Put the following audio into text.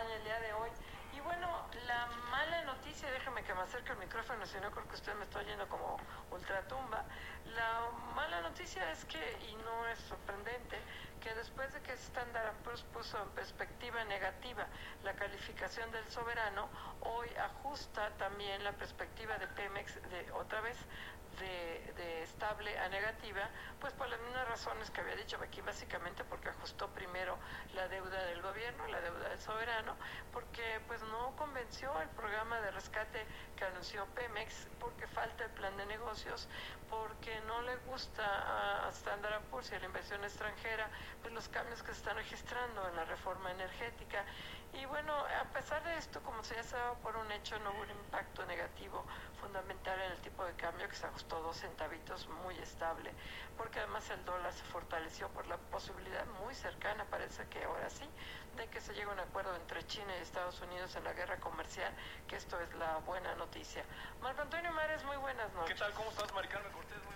acompaña el día de hoy. Y bueno, la mala noticia, déjame que me acerque el micrófono, si no creo que usted me está oyendo como ultratumba. La mala noticia es que, y no es sorprendente, que después de que Standard & Poor's puso en perspectiva negativa la calificación del soberano, hoy ajusta también la perspectiva de Pemex otra vez de estable a negativa, pues por las mismas razones que había dicho aquí, básicamente porque ajustó primero la deuda del gobierno, la deuda del soberano, porque pues no convenció el programa de rescate que anunció Pemex, porque falta el plan de negocios, porque no le gusta a Standard & Poor's y a la inversión extranjera pues los cambios que se están registrando en la reforma energética. Y bueno, a pesar de esto, como se ya se daba por un hecho, no hubo un impacto negativo fundamental en el tipo de cambio, que se ajustó 2 centavitos, muy estable, porque además el dólar se fortaleció por la posibilidad muy cercana, parece que ahora sí, de que se llegue a un acuerdo entre China y Estados Unidos en la guerra comercial, que esto es la buena noticia. Marco Antonio Mares, muy buenas noches. ¿Qué tal? ¿Cómo estás, Mari Carmen Cortés?